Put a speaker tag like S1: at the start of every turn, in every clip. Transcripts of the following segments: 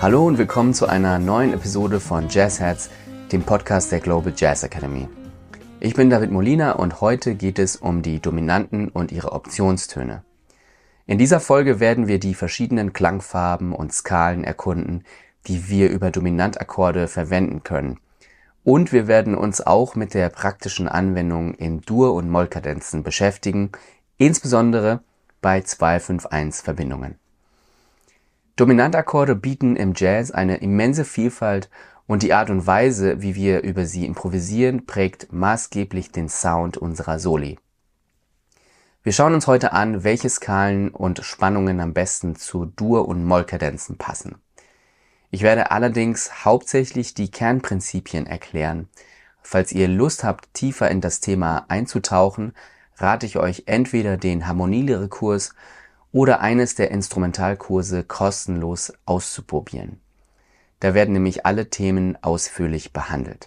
S1: Hallo und willkommen zu einer neuen Episode von Jazzheads, dem Podcast der Global Jazz Academy. Ich bin David Molina und heute geht es um die Dominanten und ihre Optionstöne. In dieser Folge werden wir die verschiedenen Klangfarben und Skalen erkunden, die wir über Dominantakkorde verwenden können. Und wir werden uns auch mit der praktischen Anwendung in Dur- und Mollkadenzen beschäftigen, insbesondere bei 2-5-1-Verbindungen. Dominantakkorde bieten im Jazz eine immense Vielfalt und die Art und Weise, wie wir über sie improvisieren, prägt maßgeblich den Sound unserer Soli. Wir schauen uns heute an, welche Skalen und Spannungen am besten zu Dur- und Mollkadenzen passen. Ich werde allerdings hauptsächlich die Kernprinzipien erklären. Falls ihr Lust habt, tiefer in das Thema einzutauchen, rate ich euch entweder den Harmonielehre-Kurs oder eines der Instrumentalkurse kostenlos auszuprobieren. Da werden nämlich alle Themen ausführlich behandelt.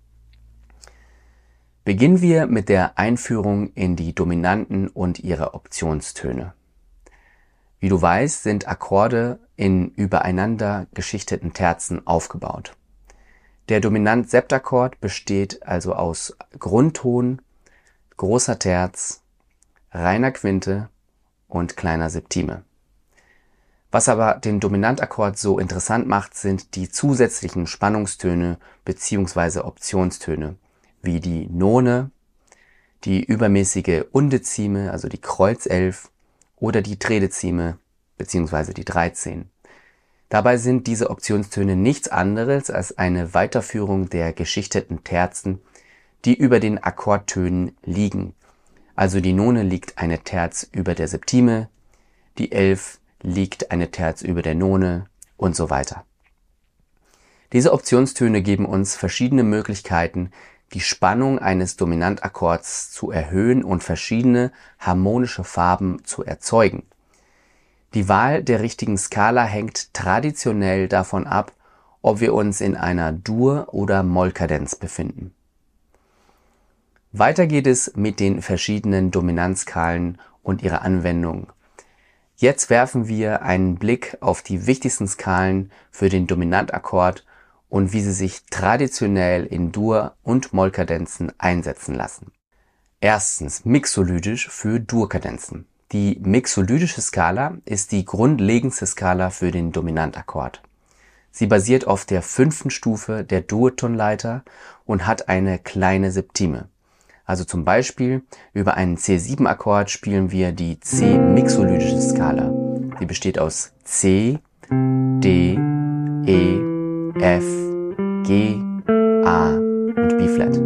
S1: Beginnen wir mit der Einführung in die Dominanten und ihre Optionstöne. Wie du weißt, sind Akkorde in übereinander geschichteten Terzen aufgebaut. Der Dominant-Septakkord besteht also aus Grundton, großer Terz, reiner Quinte und kleiner Septime. Was aber den Dominantakkord so interessant macht, sind die zusätzlichen Spannungstöne bzw. Optionstöne, wie die None, die übermäßige Undezime, also die Kreuz 11, oder die Tredezime bzw. die 13. Dabei sind diese Optionstöne nichts anderes als eine Weiterführung der geschichteten Terzen, die über den Akkordtönen liegen. Also die None liegt eine Terz über der Septime, die 11 liegt eine Terz über der None und so weiter. Diese Optionstöne geben uns verschiedene Möglichkeiten, die Spannung eines Dominantakkords zu erhöhen und verschiedene harmonische Farben zu erzeugen. Die Wahl der richtigen Skala hängt traditionell davon ab, ob wir uns in einer Dur- oder Mollkadenz befinden. Weiter geht es mit den verschiedenen Dominanzskalen und ihrer Anwendung. Jetzt werfen wir einen Blick auf die wichtigsten Skalen für den Dominantakkord und wie sie sich traditionell in Dur- und Mollkadenzen einsetzen lassen. Erstens mixolydisch für Durkadenzen. Die mixolydische Skala ist die grundlegendste Skala für den Dominantakkord. Sie basiert auf der 5. Stufe der Durtonleiter und hat eine kleine Septime. Also zum Beispiel über einen C7-Akkord spielen wir die C-mixolydische Skala. Sie besteht aus C, D, E, F, G, A und B-Flat.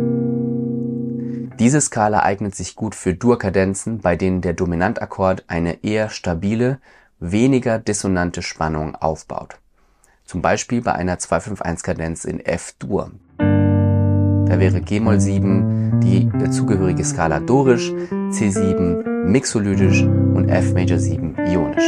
S1: Diese Skala eignet sich gut für Durkadenzen, bei denen der Dominantakkord eine eher stabile, weniger dissonante Spannung aufbaut. Zum Beispiel bei einer 2-5-1-Kadenz in F-Dur. Da wäre G-Moll 7 die dazugehörige Skala dorisch, C7 mixolydisch und F-Major 7 ionisch.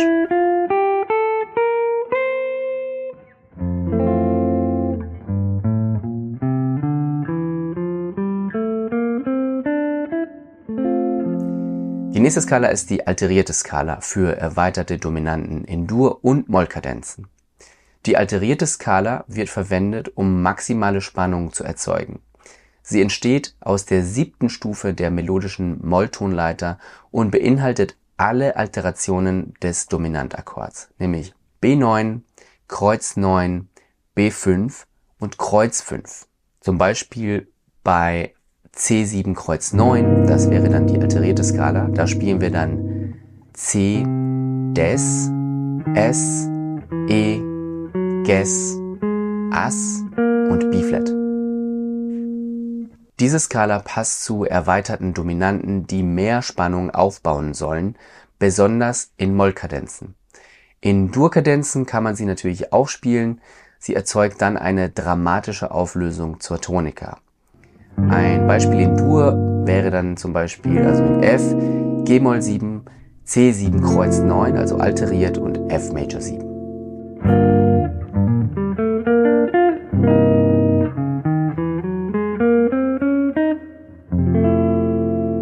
S1: Die nächste Skala ist die alterierte Skala für erweiterte Dominanten in Dur- und Mollkadenzen. Die alterierte Skala wird verwendet, um maximale Spannung zu erzeugen. Sie entsteht aus der 7. Stufe der melodischen Molltonleiter und beinhaltet alle Alterationen des Dominantakkords, nämlich B9, Kreuz 9, B5 und Kreuz 5. Zum Beispiel bei C7 Kreuz 9, das wäre dann die alterierte Skala, da spielen wir dann C, Des, S, E, Ges, Ass und B-Flat. Diese Skala passt zu erweiterten Dominanten, die mehr Spannung aufbauen sollen, besonders in Mollkadenzen. In Durkadenzen kann man sie natürlich auch spielen, sie erzeugt dann eine dramatische Auflösung zur Tonika. Ein Beispiel in Dur wäre dann zum Beispiel also in F, G-Moll 7, C7 Kreuz 9, also alteriert und F Major 7.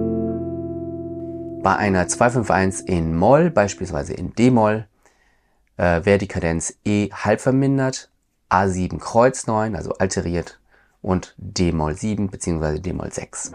S1: Bei einer 2-5-1 in Moll, beispielsweise in D-Moll, wäre die Kadenz E halb vermindert, A7 Kreuz 9, also alteriert, und d-Moll 7 bzw. d-Moll 6.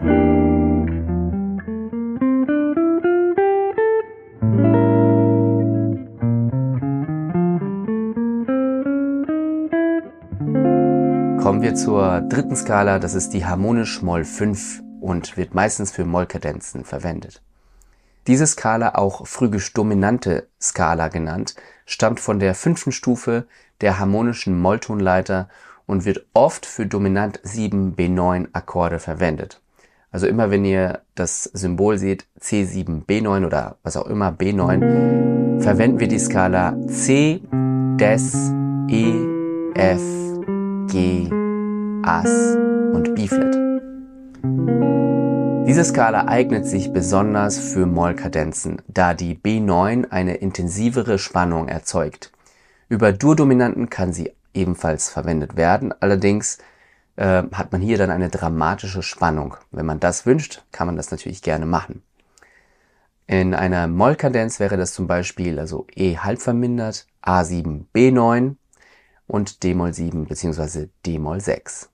S1: Kommen wir zur dritten Skala, das ist die harmonisch Moll 5 und wird meistens für Mollkadenzen verwendet. Diese Skala, auch phrygisch-dominante Skala genannt, stammt von der 5. Stufe der harmonischen Molltonleiter und wird oft für dominant 7 B9 Akkorde verwendet. Also immer wenn ihr das Symbol seht, C7 B9 oder was auch immer B9, verwenden wir die Skala C, Des, E, F, G, Ass und B-Flat. Diese Skala eignet sich besonders für Mollkadenzen, da die B9 eine intensivere Spannung erzeugt. Über Dur-Dominanten kann sie ebenfalls verwendet werden, allerdings hat man hier dann eine dramatische Spannung. Wenn man das wünscht, kann man das natürlich gerne machen. In einer Mollkadenz wäre das zum Beispiel also E halb vermindert, A7 B9 und d-Moll 7 bzw. d-Moll 6.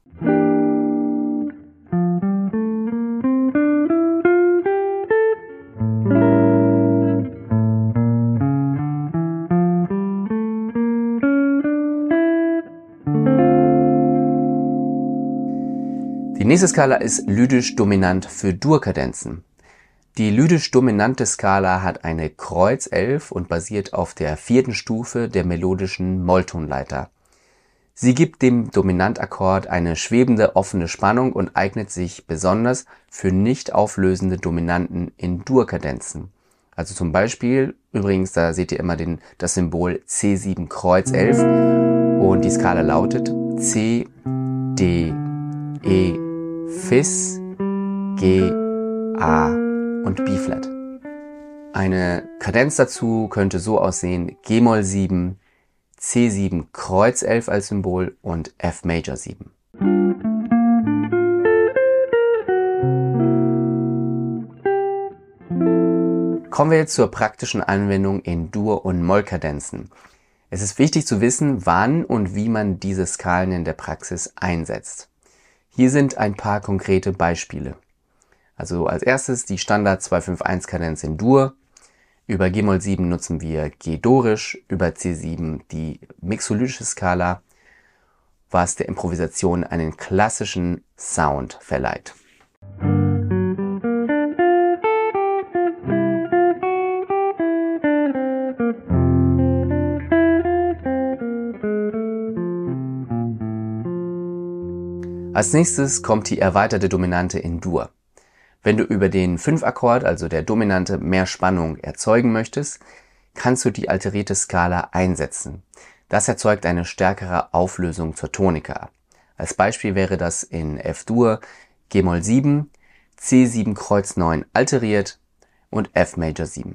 S1: Die nächste Skala ist lydisch dominant für Dur-Kadenzen. Die lydisch dominante Skala hat eine Kreuz 11 und basiert auf der 4. Stufe der melodischen Molltonleiter. Sie gibt dem Dominantakkord eine schwebende offene Spannung und eignet sich besonders für nicht auflösende Dominanten in Dur-Kadenzen. Also zum Beispiel, übrigens, da seht ihr immer das Symbol C7 Kreuz 11 und die Skala lautet C, D, E, Fis, G, A und B-Flat. Eine Kadenz dazu könnte so aussehen: G-Moll 7, C7 Kreuz 11 als Symbol und F Major 7. Kommen wir jetzt zur praktischen Anwendung in Dur- und Mollkadenzen. Es ist wichtig zu wissen, wann und wie man diese Skalen in der Praxis einsetzt. Hier sind ein paar konkrete Beispiele. Also als erstes die Standard 2-5-1-Kadenz in Dur. Über G-Moll 7 nutzen wir G-Dorisch, über C7 die mixolydische Skala, was der Improvisation einen klassischen Sound verleiht. Als nächstes kommt die erweiterte Dominante in Dur. Wenn du über den 5-Akkord, also der Dominante, mehr Spannung erzeugen möchtest, kannst du die alterierte Skala einsetzen. Das erzeugt eine stärkere Auflösung zur Tonika. Als Beispiel wäre das in F-Dur G-Moll 7, C7 Kreuz 9 alteriert und F Major 7.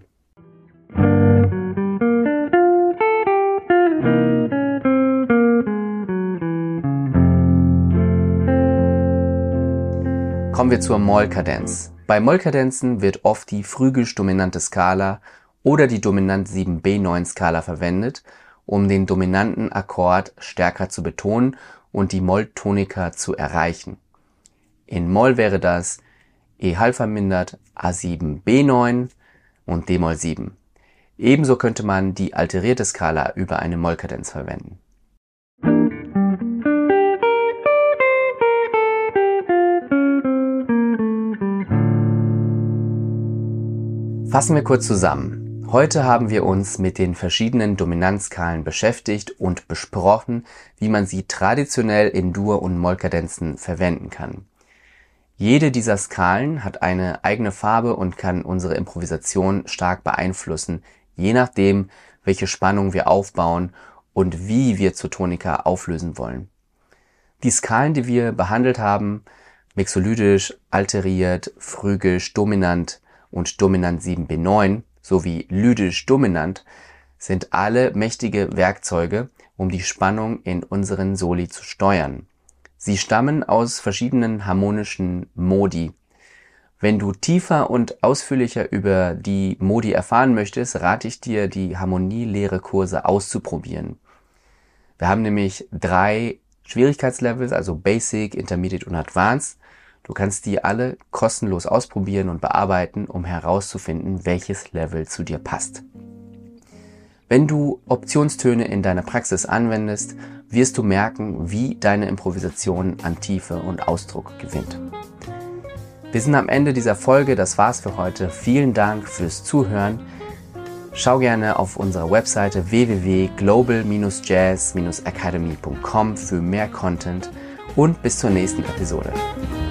S1: Kommen wir zur Mollkadenz. Bei Mollkadenzen wird oft die phrygisch-dominante Skala oder die dominant 7b9 Skala verwendet, um den dominanten Akkord stärker zu betonen und die Molltonika zu erreichen. In Moll wäre das E halb vermindert, A7 B9 und d-Moll 7. Ebenso könnte man die alterierte Skala über eine Mollkadenz verwenden. Fassen wir kurz zusammen. Heute haben wir uns mit den verschiedenen Dominanzskalen beschäftigt und besprochen, wie man sie traditionell in Dur- und Mollkadenzen verwenden kann. Jede dieser Skalen hat eine eigene Farbe und kann unsere Improvisation stark beeinflussen, je nachdem, welche Spannung wir aufbauen und wie wir zur Tonika auflösen wollen. Die Skalen, die wir behandelt haben, mixolydisch, alteriert, phrygisch, dominant und dominant 7b9 sowie lydisch dominant, sind alle mächtige Werkzeuge, um die Spannung in unseren Soli zu steuern. Sie stammen aus verschiedenen harmonischen Modi. Wenn du tiefer und ausführlicher über die Modi erfahren möchtest, rate ich dir, die Harmonielehre-Kurse auszuprobieren. Wir haben nämlich 3 Schwierigkeitslevels, also Basic, Intermediate und Advanced. Du kannst die alle kostenlos ausprobieren und bearbeiten, um herauszufinden, welches Level zu dir passt. Wenn du Optionstöne in deiner Praxis anwendest, wirst du merken, wie deine Improvisation an Tiefe und Ausdruck gewinnt. Wir sind am Ende dieser Folge, das war's für heute. Vielen Dank fürs Zuhören. Schau gerne auf unserer Webseite www.global-jazz-academy.com für mehr Content und bis zur nächsten Episode.